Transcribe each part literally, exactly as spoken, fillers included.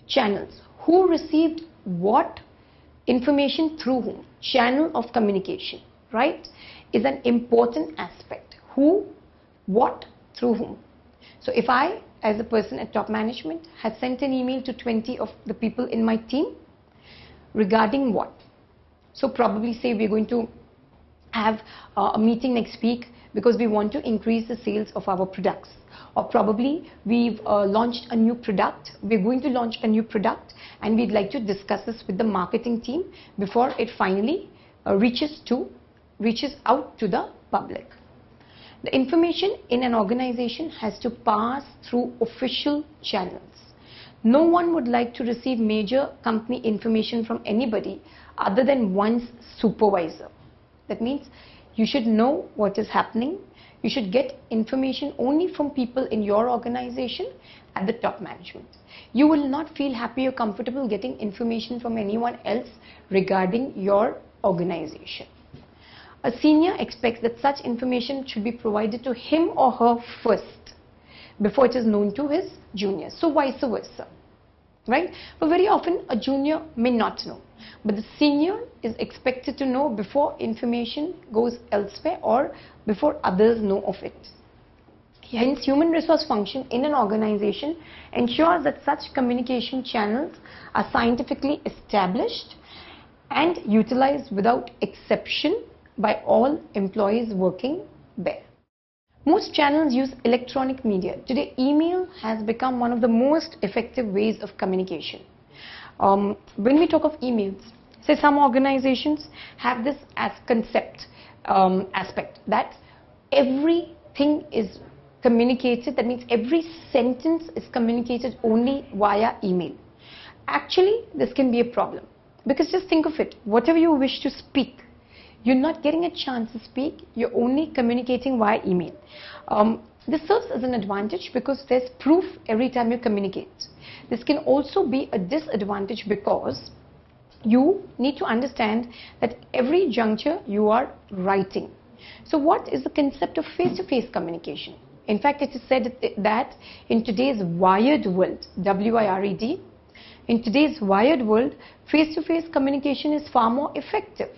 channels. Who received what information through whom? Channel of communication, right, is an important aspect. Who, what, through whom. So if I, as a person at top management, had sent an email to twenty of the people in my team regarding what? So probably say we're going to have uh, a meeting next week because we want to increase the sales of our products. Or probably we've uh, launched a new product, we're going to launch a new product and we'd like to discuss this with the marketing team before it finally uh, reaches to reaches out to the public. The information in an organization has to pass through official channels. No one would like to receive major company information from anybody other than one's supervisor. That means you should know what is happening. You should get information only from people in your organization at the top management. You will not feel happy or comfortable getting information from anyone else regarding your organization. A senior expects that such information should be provided to him or her first before it is known to his juniors. So vice versa, right? But very often a junior may not know, but the senior is expected to know before information goes elsewhere or before others know of it. Hence, human resource function in an organization ensures that such communication channels are scientifically established and utilized without exception by all employees working there. Most channels use electronic media. Today, email has become one of the most effective ways of communication. Um, when we talk of emails, say some organizations have this as concept um, aspect that everything is communicated, that means every sentence is communicated only via email. Actually, this can be a problem because just think of it, whatever you wish to speak, you're not getting a chance to speak, you're only communicating via email. Um, this serves as an advantage because there's proof every time you communicate. This can also be a disadvantage because you need to understand that every juncture you are writing. So what is the concept of face-to-face communication? In fact, it is said that in today's wired world, W I R E D, in today's wired world, face-to-face communication is far more effective.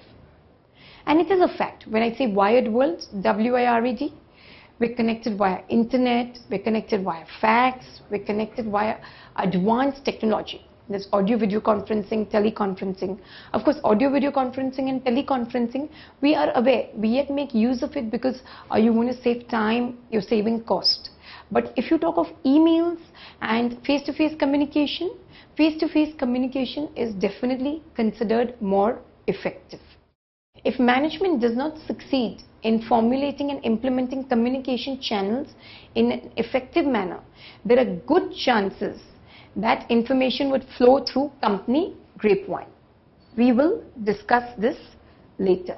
And it is a fact. When I say wired world, W I R E D, we're connected via internet, we're connected via fax, we're connected via advanced technology. There's audio video conferencing, teleconferencing. Of course, audio video conferencing and teleconferencing, we are aware. We yet make use of it because uh, you want to save time, you're saving cost. But if you talk of emails and face-to-face communication, face-to-face communication is definitely considered more effective. If management does not succeed in formulating and implementing communication channels in an effective manner, there are good chances that information would flow through company grapevine. We will discuss this later.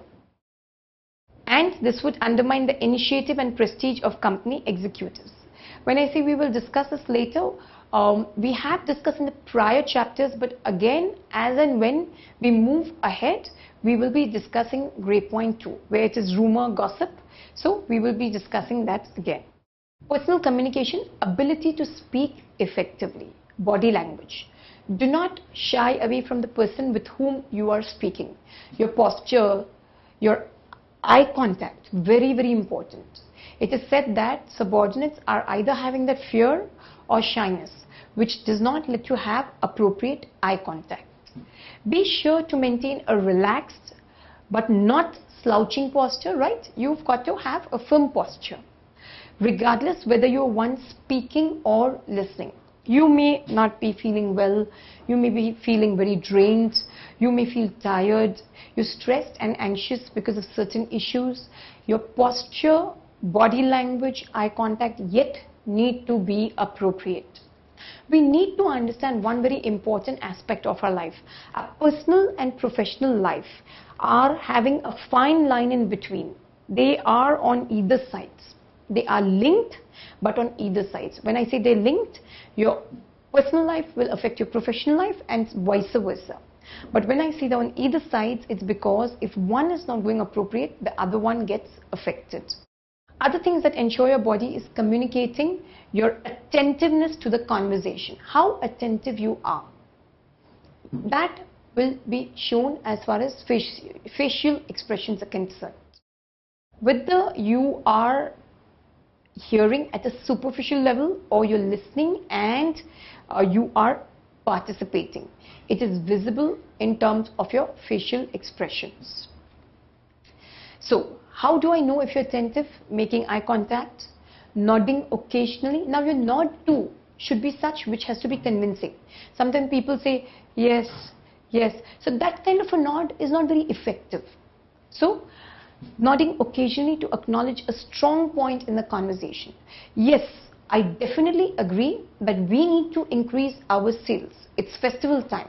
And this would undermine the initiative and prestige of company executives. When I say we will discuss this later, um, we have discussed in the prior chapters, but again, as and when we move ahead, we will be discussing grapevine too, where it is rumor, gossip. So we will be discussing that again. Personal communication, ability to speak effectively, body language. Do not shy away from the person with whom you are speaking. Your posture, your eye contact, very, very important. It is said that subordinates are either having that fear or shyness, which does not let you have appropriate eye contact. Be sure to maintain a relaxed but not slouching posture, right? You've got to have a firm posture, regardless whether you're one speaking or listening. You may not be feeling well, you may be feeling very drained, you may feel tired, you're stressed and anxious because of certain issues. Your posture, body language, eye contact yet need to be appropriate. We need to understand one very important aspect of our life. Our personal and professional life are having a fine line in between. They are on either sides. They are linked, but on either sides. When I say they're linked, your personal life will affect your professional life and vice versa. But when I say that on either sides, it's because if one is not going appropriate, the other one gets affected. Other things that ensure your body is communicating your attentiveness to the conversation. How attentive you are. That will be shown as far as faci facial expressions are concerned. Whether you are hearing at a superficial level or you're listening and uh, you are participating, it is visible in terms of your facial expressions. So, how do I know if you're attentive? Making eye contact, nodding occasionally. Now your nod too should be such which has to be convincing. Sometimes people say yes, yes. So that kind of a nod is not very effective. So nodding occasionally to acknowledge a strong point in the conversation. Yes, I definitely agree that we need to increase our sales. It's festival time.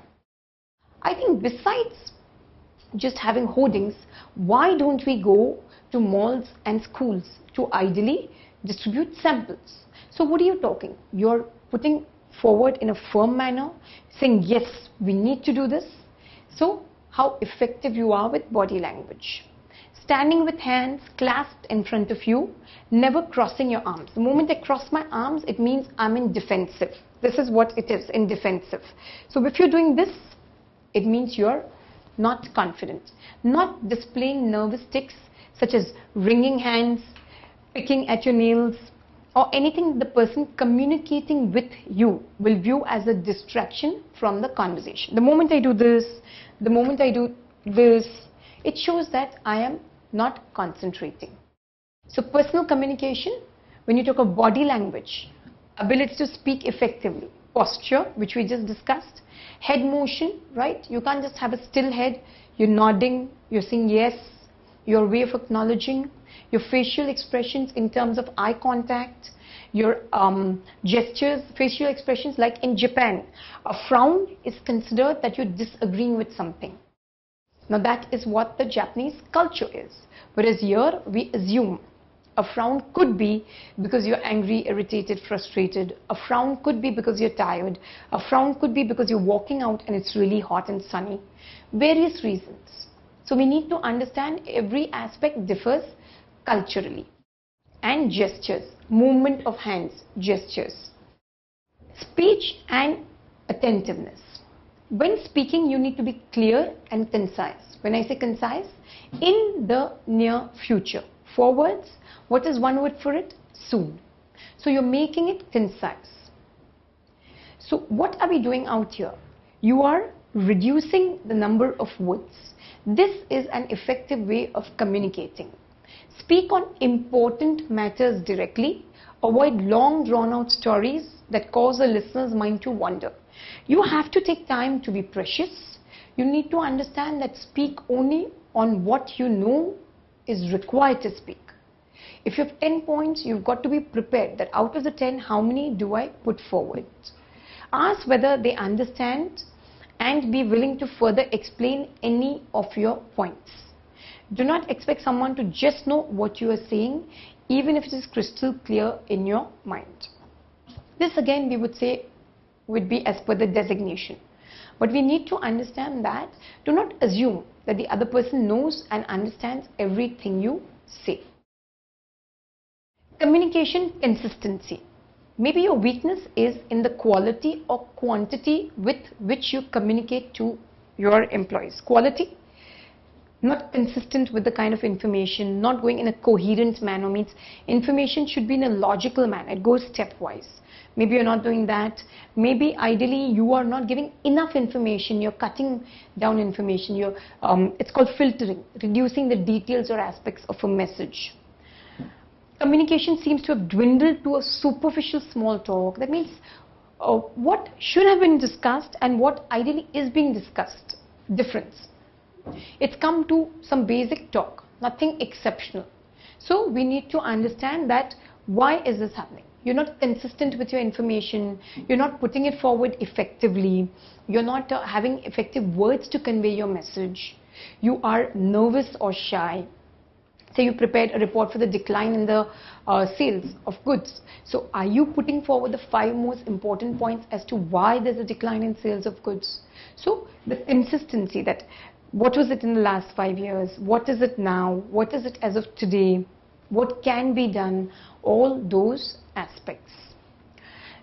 I think besides just having hoardings, why don't we go to malls and schools to ideally distribute samples? So what are you talking? You're putting forward in a firm manner, saying yes, we need to do this. So how effective you are with body language. Standing with hands clasped in front of you, never crossing your arms. The moment I cross my arms, it means I'm in defensive. This is what it is, in defensive. So if you're doing this, it means you're not confident. Not displaying nervous tics such as wringing hands, picking at your nails, or anything the person communicating with you will view as a distraction from the conversation. The moment I do this, the moment I do this, it shows that I am not concentrating. So personal communication, when you talk of body language, ability to speak effectively, posture, which we just discussed, head motion, right? You can't just have a still head, you're nodding, you're saying yes, your way of acknowledging, your facial expressions in terms of eye contact, your um, gestures, facial expressions. Like in Japan, a frown is considered that you're disagreeing with something. Now that is what the Japanese culture is. Whereas here we assume a frown could be because you're angry, irritated, frustrated. A frown could be because you're tired. A frown could be because you're walking out and it's really hot and sunny. Various reasons. So we need to understand every aspect differs culturally. And gestures, movement of hands, gestures. Speech and attentiveness. When speaking, you need to be clear and concise. When I say concise, in the near future. Forwards, what is one word for it? Soon. So you're making it concise. So what are we doing out here? You are reducing the number of words. This is an effective way of communicating. Speak on important matters directly. Avoid long drawn-out stories that cause a listener's mind to wander. You have to take time to be precious. You need to understand that speak only on what you know is required to speak. If you have ten points, you've got to be prepared that out of the ten, how many do I put forward? Ask whether they understand and be willing to further explain any of your points. Do not expect someone to just know what you are saying, even if it is crystal clear in your mind. This again we would say would be as per the designation. But we need to understand that do not assume that the other person knows and understands everything you say. Communication consistency. Maybe your weakness is in the quality or quantity with which you communicate to your employees. Quality, not consistent with the kind of information, not going in a coherent manner, means information should be in a logical manner. It goes stepwise. Maybe you're not doing that. Maybe ideally you are not giving enough information. You're cutting down information. You're, um, it's called filtering, reducing the details or aspects of a message. Communication seems to have dwindled to a superficial small talk. That means uh, what should have been discussed and what ideally is being discussed. Difference. It's come to some basic talk, nothing exceptional. So we need to understand that why is this happening? You're not consistent with your information, you're not putting it forward effectively, you're not uh, having effective words to convey your message, you are nervous or shy. Say you prepared a report for the decline in the uh, sales of goods. So are you putting forward the five most important points as to why there's a decline in sales of goods? So the consistency, that what was it in the last five years, what is it now, what is it as of today, what can be done, all those aspects.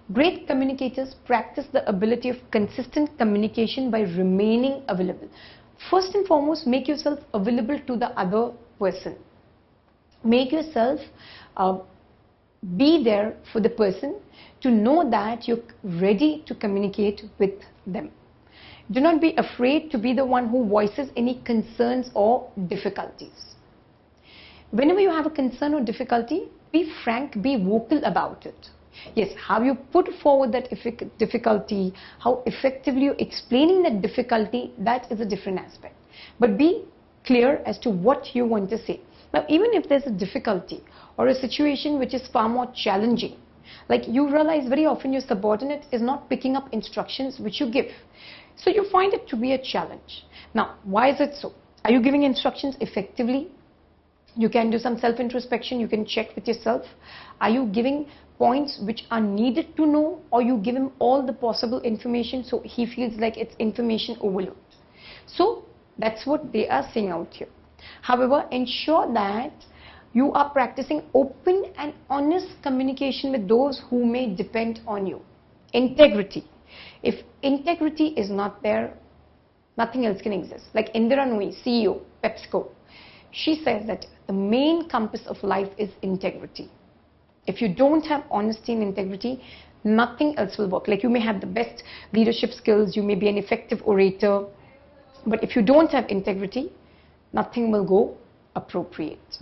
Great communicators practice the ability of consistent communication by remaining available. First and foremost, make yourself available to the other person. Make yourself uh, be there for the person to know that you're ready to communicate with them. Do not be afraid to be the one who voices any concerns or difficulties. Whenever you have a concern or difficulty, be frank, be vocal about it. Yes, how you put forward that difficulty, how effectively you're explaining that difficulty, that is a different aspect. But be clear as to what you want to say. Now, even if there's a difficulty or a situation which is far more challenging, like you realize very often your subordinate is not picking up instructions which you give. So you find it to be a challenge. Now, why is it so? Are you giving instructions effectively? You can do some self-introspection, you can check with yourself. Are you giving points which are needed to know, or you give him all the possible information so he feels like it's information overload? So that's what they are saying out here. However, ensure that you are practicing open and honest communication with those who may depend on you. Integrity. If integrity is not there, nothing else can exist. Like Indira Nooyi, C E O, PepsiCo, she says that the main compass of life is integrity. If you don't have honesty and integrity, nothing else will work. Like you may have the best leadership skills, you may be an effective orator, but if you don't have integrity, nothing will go appropriate.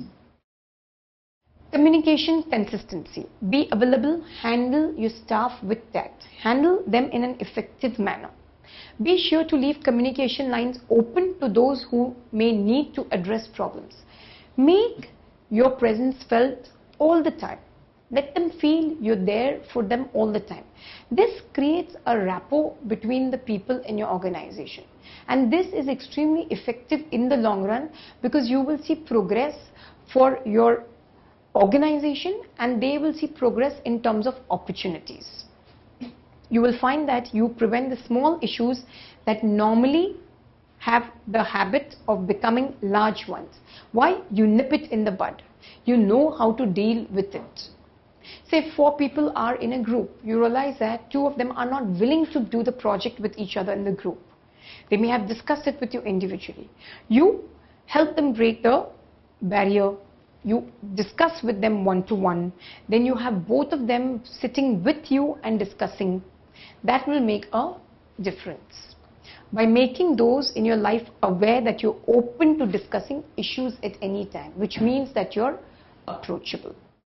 Communication consistency. Be available, handle your staff with tact. Handle them in an effective manner. Be sure to leave communication lines open to those who may need to address problems. Make your presence felt all the time. Let them feel you're there for them all the time. This creates a rapport between the people in your organization. And this is extremely effective in the long run because you will see progress for your organization and they will see progress in terms of opportunities. You will find that you prevent the small issues that normally have the habit of becoming large ones. Why? You nip it in the bud. You know how to deal with it. Say four people are in a group. You realize that two of them are not willing to do the project with each other in the group. They may have discussed it with you individually. You help them break the barrier. You discuss with them one-to-one. Then you have both of them sitting with you and discussing. That will make a difference. By making those in your life aware that you're open to discussing issues at any time, which means that you're approachable.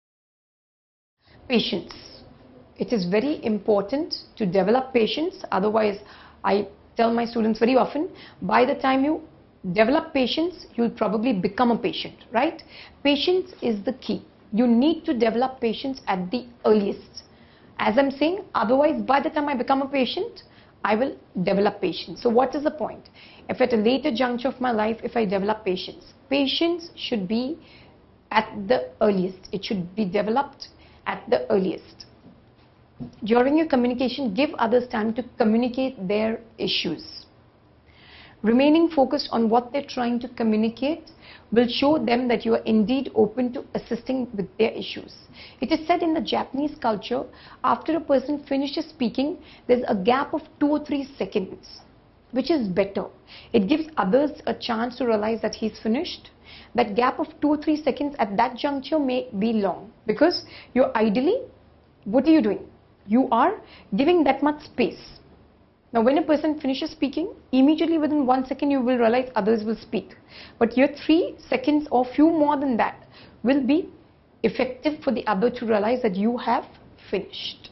Patience. It is very important to develop patience. Otherwise, I tell my students very often, by the time you develop patience, you'll probably become a patient, right? Patience is the key. You need to develop patience at the earliest. As I'm saying, otherwise, by the time I become a patient, I will develop patience. So what is the point? If at a later juncture of my life, if I develop patience, patience should be at the earliest. It should be developed at the earliest. During your communication, give others time to communicate their issues. Remaining focused on what they're trying to communicate will show them that you are indeed open to assisting with their issues. It is said in the Japanese culture, after a person finishes speaking, there's a gap of two or three seconds, which is better. It gives others a chance to realize that he's finished. That gap of two or three seconds at that juncture may be long because you're ideally, what are you doing? You are giving that much space. Now, when a person finishes speaking, immediately within one second you will realize others will speak. But your three seconds or few more than that will be effective for the other to realize that you have finished.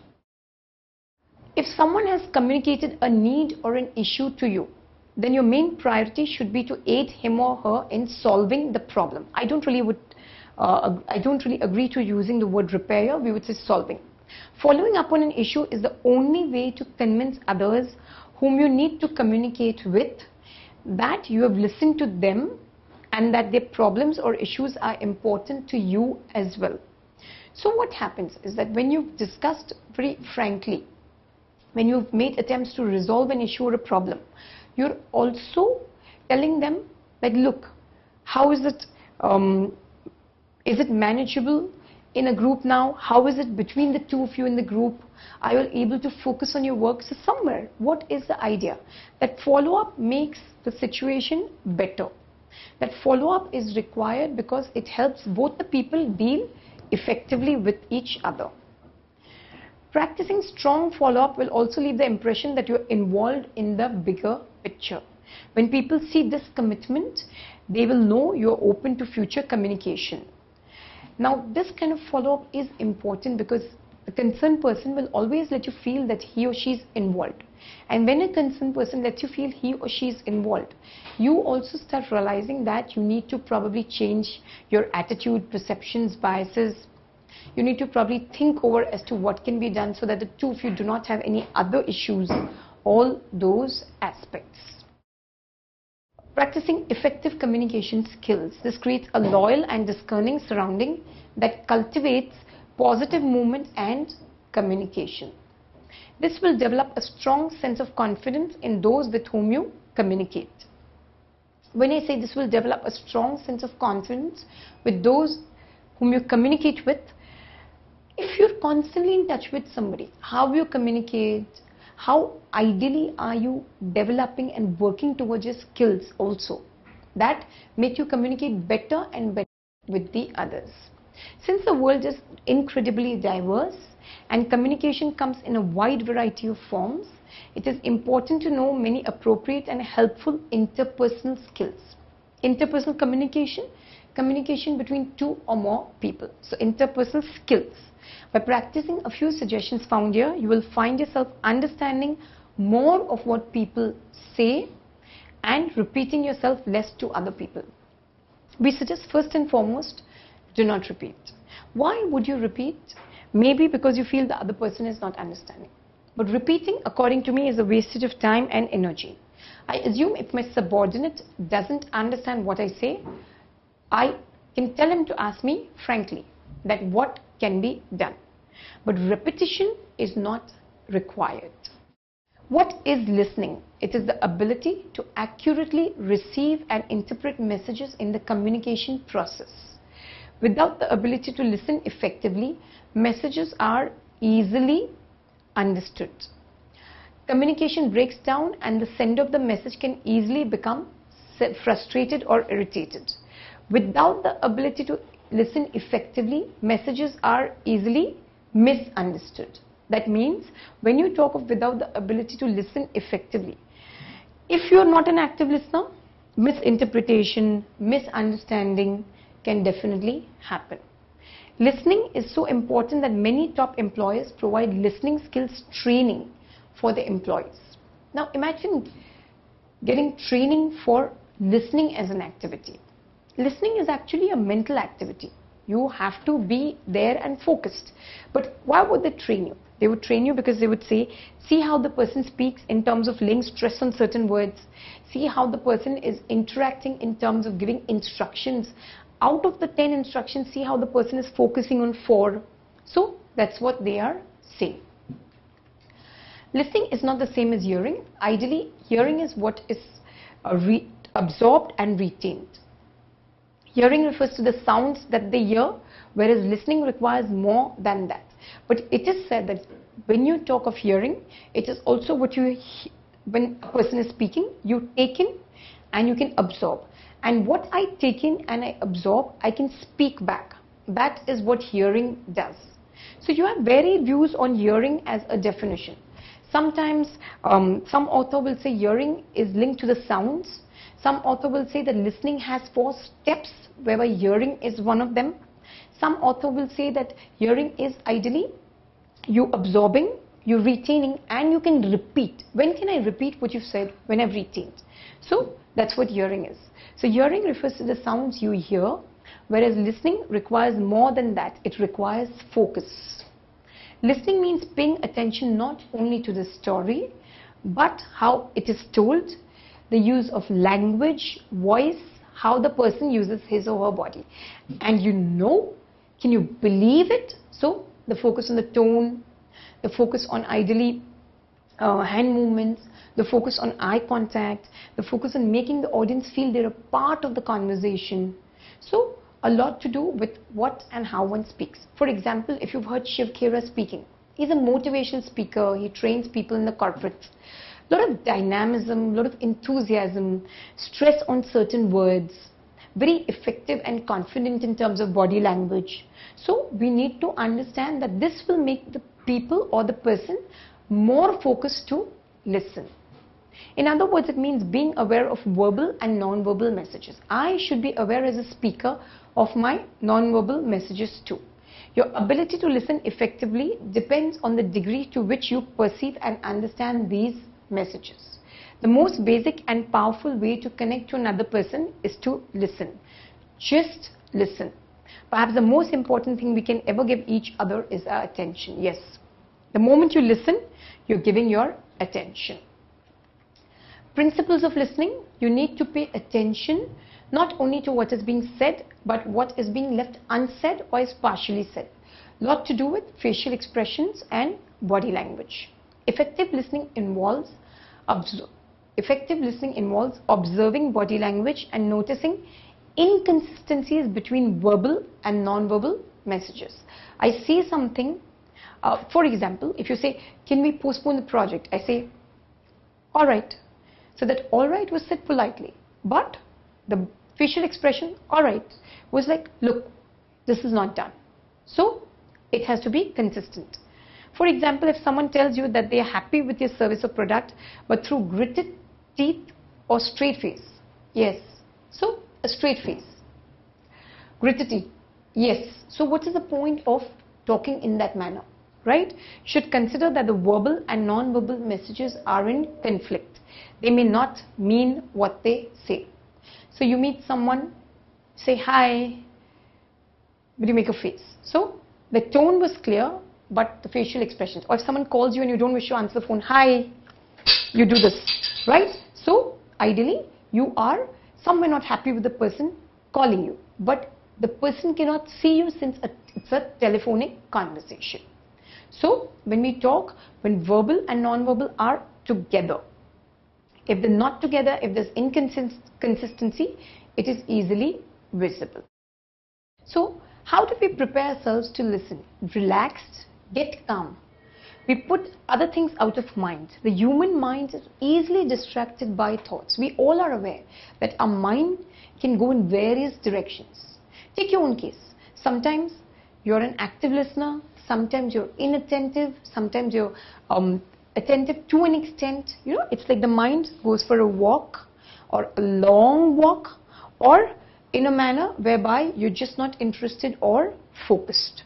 If someone has communicated a need or an issue to you, then your main priority should be to aid him or her in solving the problem. I don't really would, uh, I don't really agree to using the word repair. We would say solving. Following up on an issue is the only way to convince others whom you need to communicate with that you have listened to them and that their problems or issues are important to you as well. So what happens is that when you've discussed very frankly, when you've made attempts to resolve an issue or a problem, you're also telling them that, look, how is it, um, is it manageable in a group now? How is it between the two of you in the group? Are you able to focus on your work? So somewhere, what is the idea? That follow-up makes the situation better. That follow-up is required because it helps both the people deal effectively with each other. Practicing strong follow-up will also leave the impression that you're involved in the bigger picture. When people see this commitment, they will know you're open to future communication. Now, this kind of follow-up is important because the concerned person will always let you feel that he or she is involved. And when a concerned person lets you feel he or she is involved, you also start realizing that you need to probably change your attitude, perceptions, biases. You need to probably think over as to what can be done so that the two of you do not have any other issues, all those aspects. Practicing effective communication skills. This creates a loyal and discerning surrounding that cultivates positive movement and communication. This will develop a strong sense of confidence in those with whom you communicate. When I say this will develop a strong sense of confidence with those whom you communicate with, if you're constantly in touch with somebody, how you communicate, how ideally are you developing and working towards your skills also, that make you communicate better and better with the others. Since the world is incredibly diverse and communication comes in a wide variety of forms, it is important to know many appropriate and helpful interpersonal skills. Interpersonal communication, communication between two or more people. So interpersonal skills. By practicing a few suggestions found here, you will find yourself understanding more of what people say and repeating yourself less to other people. We suggest first and foremost, do not repeat. Why would you repeat? Maybe because you feel the other person is not understanding. But repeating, according to me, is a wastage of time and energy. I assume if my subordinate doesn't understand what I say, I can tell him to ask me frankly that what can be done. But repetition is not required. What is listening? It is the ability to accurately receive and interpret messages in the communication process. Without the ability to listen effectively, messages are easily understood. Communication breaks down and the sender of the message can easily become frustrated or irritated. Without the ability to listen effectively, messages are easily misunderstood. That means when you talk of without the ability to listen effectively, if you are not an active listener, misinterpretation, misunderstanding can definitely happen. Listening is so important that many top employers provide listening skills training for their employees. Now imagine getting training for listening as an activity. Listening is actually a mental activity. You have to be there and focused. But why would they train you? They would train you because they would say, see how the person speaks in terms of laying stress on certain words. See how the person is interacting in terms of giving instructions. Out of the ten instructions, see how the person is focusing on four. So that's what they are saying. Listening is not the same as hearing. Ideally, hearing is what is uh, re absorbed and retained. Hearing refers to the sounds that they hear, whereas listening requires more than that. But it is said that when you talk of hearing, it is also what you, when a person is speaking, you take in and you can absorb. And what I take in and I absorb, I can speak back. That is what hearing does. So you have varied views on hearing as a definition. Sometimes um, some author will say hearing is linked to the sounds. Some author will say that listening has four steps, whereby hearing is one of them. Some author will say that hearing is ideally you absorbing, you retaining, and you can repeat. When can I repeat what you said? When I've retained. So that's what hearing is. So hearing refers to the sounds you hear, whereas listening requires more than that. It requires focus. Listening means paying attention not only to the story, but how it is told, the use of language, voice, how the person uses his or her body. And you know, can you believe it? So the focus on the tone, the focus on ideally uh, hand movements, the focus on eye contact, the focus on making the audience feel they're a part of the conversation. So a lot to do with what and how one speaks. For example, if you've heard Shiv Khera speaking, He's a motivational speaker. He trains people in the corporates. A lot of dynamism, a lot of enthusiasm, stress on certain words, very effective and confident in terms of body language. So we need to understand that this will make the people or the person more focused to listen. In other words, it means being aware of verbal and non-verbal messages. I should be aware as a speaker of my non-verbal messages too. Your ability to listen effectively depends on the degree to which you perceive and understand these messages. The most basic and powerful way to connect to another person is to listen. Just listen. Perhaps the most important thing we can ever give each other is our attention. Yes, the moment you listen, you're giving your attention. Principles of listening: you need to pay attention not only to what is being said, but what is being left unsaid or is partially said. Lot to do with facial expressions and body language. Effective listening involves observe. Effective listening involves observing body language and noticing inconsistencies between verbal and non-verbal messages. I say something, uh, for example, if you say, can we postpone the project? I say, all right. So that all right was said politely, but the facial expression, all right, was like, look, this is not done. So it has to be consistent. For example, if someone tells you that they are happy with your service or product, but through gritted teeth or straight face, yes, so a straight face. Gritted teeth, yes. So what is the point of talking in that manner, right? Should consider that the verbal and non-verbal messages are in conflict. They may not mean what they say. So you meet someone, say hi, but you make a face. So the tone was clear, but the facial expressions. Or if someone calls you and you don't wish to answer the phone, hi, you do this, right? So ideally, you are somewhere not happy with the person calling you, but the person cannot see you since it's a telephonic conversation. So when we talk, when verbal and non-verbal are together, if they're not together, if there's inconsistency, it is easily visible. So how do we prepare ourselves to listen? Relaxed, get calm. We put other things out of mind. The human mind is easily distracted by thoughts. We all are aware that our mind can go in various directions. Take your own case. Sometimes you're an active listener, sometimes you're inattentive, sometimes you're um, attentive to an extent. You know, it's like the mind goes for a walk or a long walk, or in a manner whereby you're just not interested or focused.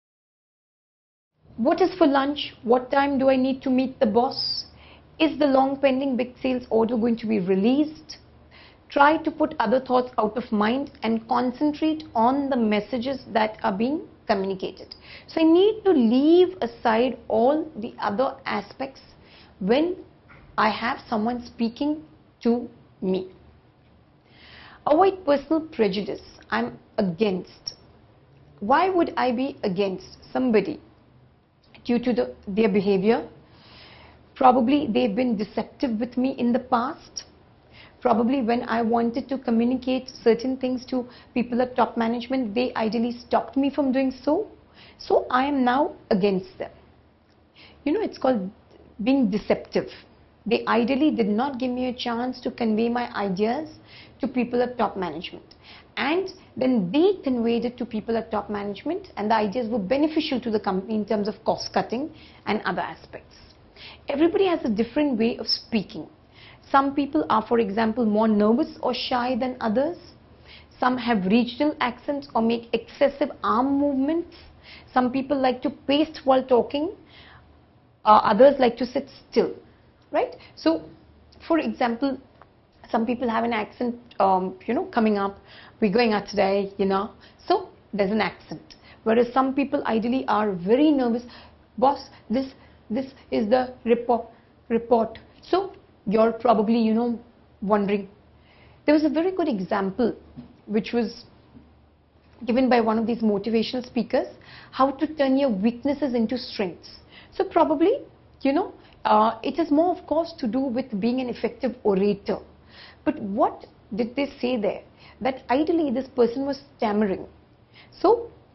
What is for lunch? What time do I need to meet the boss? Is the long pending big sales order going to be released? Try to put other thoughts out of mind and concentrate on the messages that are being communicated. So I need to leave aside all the other aspects when I have someone speaking to me. Avoid personal prejudice. I'm against. Why would I be against somebody? Due to the, their behavior. Probably they've been deceptive with me in the past. Probably when I wanted to communicate certain things to people at top management, they ideally stopped me from doing so. So I am now against them. You know, it's called being deceptive. They ideally did not give me a chance to convey my ideas to people at top management. And then they conveyed it to people at top management, and the ideas were beneficial to the company in terms of cost cutting and other aspects. Everybody has a different way of speaking. Some people are, for example, more nervous or shy than others. Some have regional accents or make excessive arm movements. Some people like to pace while talking. Uh, others like to sit still, right? So, for example, some people have an accent, um, you know, coming up. We're going out today, you know. So, there's an accent. Whereas some people ideally are very nervous. Boss, this, this is the report. report. So, you're probably, you know, wondering. There was a very good example which was given by one of these motivational speakers, how to turn your weaknesses into strengths. So probably, you know, uh, it is more, of course, to do with being an effective orator. But what did they say there? That ideally this person was stammering. So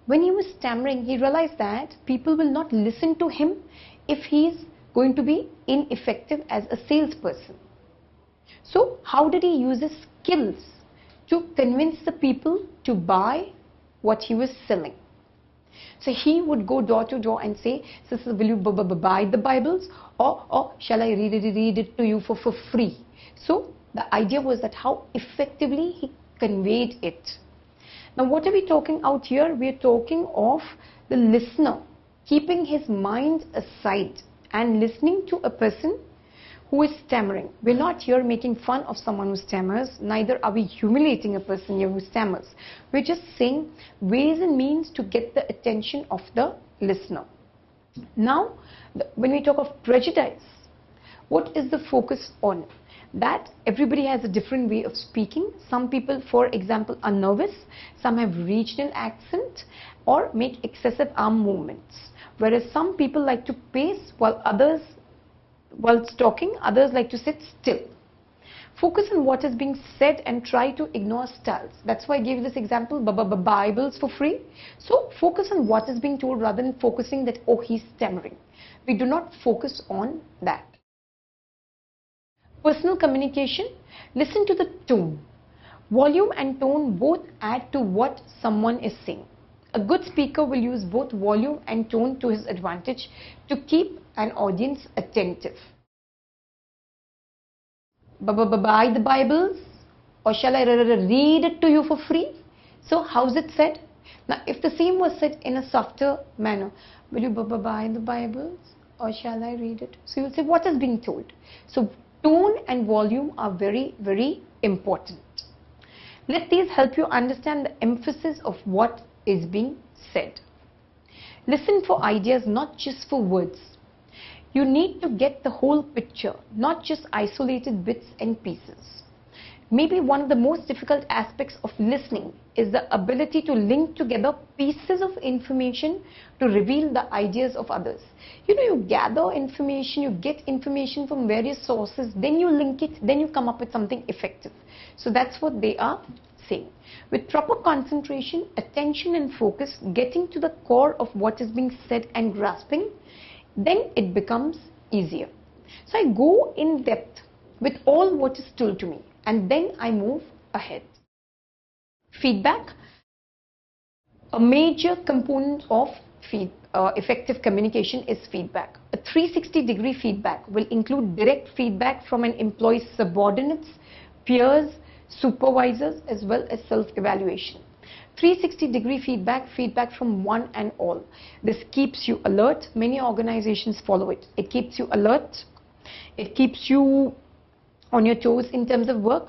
when he was stammering, he realized that people will not listen to him if he is going to be ineffective as a salesperson. So how did he use his skills to convince the people to buy what he was selling? So he would go door to door and say, "Sister, will you b b buy the Bibles, or, or shall I read it, read it to you for, for free?" So the idea was that how effectively he conveyed it. Now what are we talking out here? We are talking of the listener keeping his mind aside and listening to a person who is stammering. We're not here making fun of someone who stammers, neither are we humiliating a person here who stammers. We're just saying ways and means to get the attention of the listener. Now, the, when we talk of prejudice, what is the focus on? That everybody has a different way of speaking. Some people, for example, are nervous, some have regional accent or make excessive arm movements. Whereas some people like to pace while others, whilst talking, others like to sit still. Focus on what is being said and try to ignore styles. That's why I gave this example, Bibles for free. So focus on what is being told rather than focusing that, oh, he's stammering. We do not focus on that. Personal communication, listen to the tone. Volume and tone both add to what someone is saying. A good speaker will use both volume and tone to his advantage to keep an audience attentive. Buy the Bibles, or shall I read it to you for free? So how's it said? Now if the same was said in a softer manner, will you buy the Bibles, or shall I read it? So you'll say, what is being told? So tone and volume are very, very important. Let these help you understand the emphasis of what is being said. Listen for ideas, not just for words. You need to get the whole picture, not just isolated bits and pieces. Maybe one of the most difficult aspects of listening is the ability to link together pieces of information to reveal the ideas of others. You know, you gather information, you get information from various sources, then you link it, then you come up with something effective. So that's what they are saying. With proper concentration, attention and focus, getting to the core of what is being said and grasping, then it becomes easier. So I go in depth with all what is told to me, and then I move ahead. Feedback. A major component of feed, uh, effective communication is feedback. A three hundred sixty degree feedback will include direct feedback from an employee's subordinates, peers, supervisors, as well as self-evaluation. three hundred sixty degree feedback, feedback from one and all. This keeps you alert. Many organizations follow it. It keeps you alert. It keeps you on your toes in terms of work.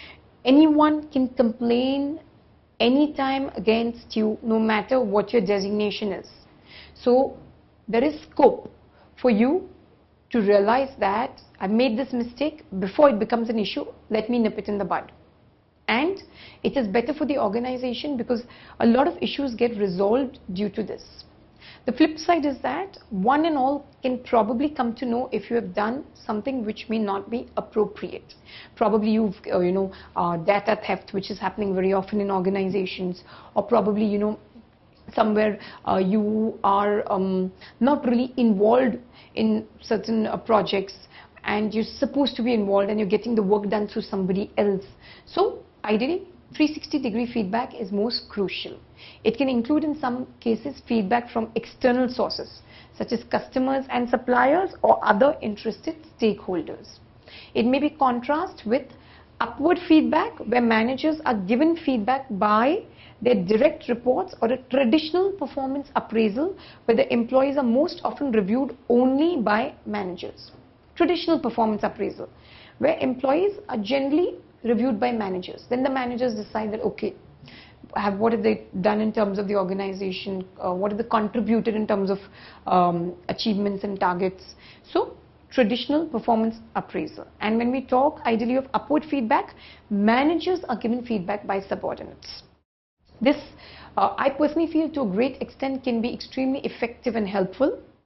Anyone can complain anytime against you, no matter what your designation is. So there is scope for you to realize that I made this mistake. Before it becomes an issue, let me nip it in the bud. And it is better for the organization because a lot of issues get resolved due to this. The flip side is that one and all can probably come to know if you have done something which may not be appropriate. Probably you've, uh, you know, uh, data theft, which is happening very often in organizations, or probably, you know, somewhere uh, you are um, not really involved in certain uh, projects, and you're supposed to be involved and you're getting the work done through somebody else. So ideally, three hundred sixty degree feedback is most crucial. It can include in some cases feedback from external sources such as customers and suppliers or other interested stakeholders. It may be contrast with upward feedback where managers are given feedback by their direct reports, or a traditional performance appraisal where the employees are most often reviewed only by managers. Traditional performance appraisal where employees are generally reviewed by managers. Then the managers decide that, okay, have, what have they done in terms of the organization, uh, what have they contributed in terms of um, achievements and targets. So traditional performance appraisal. And when we talk ideally of upward feedback, managers are given feedback by subordinates. This, uh, I personally feel, to a great extent can be extremely effective and helpful.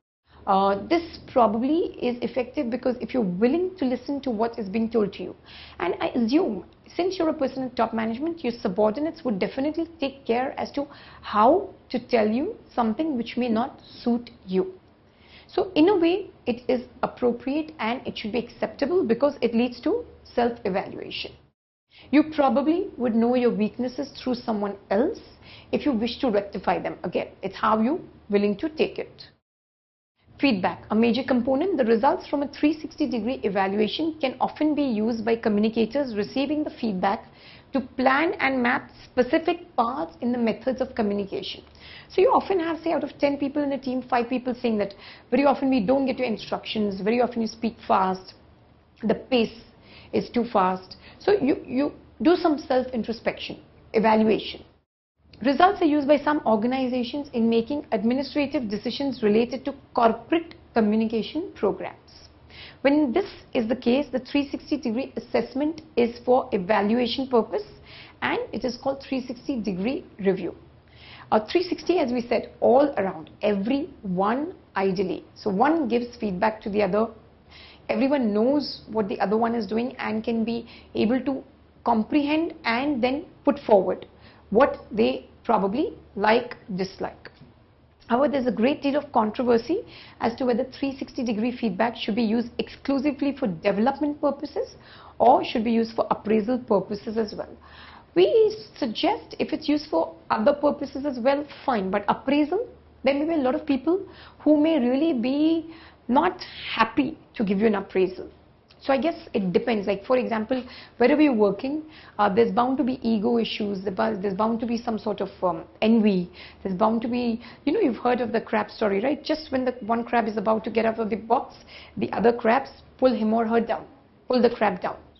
Uh, this probably is effective because if you're willing to listen to what is being told to you, and I assume since you're a person in top management, your subordinates would definitely take care as to how to tell you something which may not suit you. So in a way, it is appropriate and it should be acceptable because it leads to self-evaluation. You probably would know your weaknesses through someone else if you wish to rectify them. Again, it's how you're willing to take it. Feedback, a major component. The results from a three sixty degree evaluation can often be used by communicators receiving the feedback to plan and map specific parts in the methods of communication. So you often have, say, out of ten people in a team, five people saying that very often we don't get your instructions, very often you speak fast, the pace is too fast. So you, you do some self-introspection, evaluation. Results are used by some organizations in making administrative decisions related to corporate communication programs. When this is the case, the three sixty degree assessment is for evaluation purpose and it is called three sixty degree review. A three sixty, as we said, all around, everyone ideally. So one gives feedback to the other. Everyone knows what the other one is doing and can be able to comprehend and then put forward what they probably like, dislike. However, there's a great deal of controversy as to whether three sixty degree feedback should be used exclusively for development purposes or should be used for appraisal purposes as well. We suggest if it's used for other purposes as well, fine, but appraisal, there may be a lot of people who may really be not happy to give you an appraisal. So I guess it depends. Like for example, wherever you're working, uh, there's bound to be ego issues, there's bound to be some sort of um, envy, there's bound to be, you know, you've heard of the crab story, right? Just when the one crab is about to get out of the box, the other crabs pull him or her down, pull the crab down.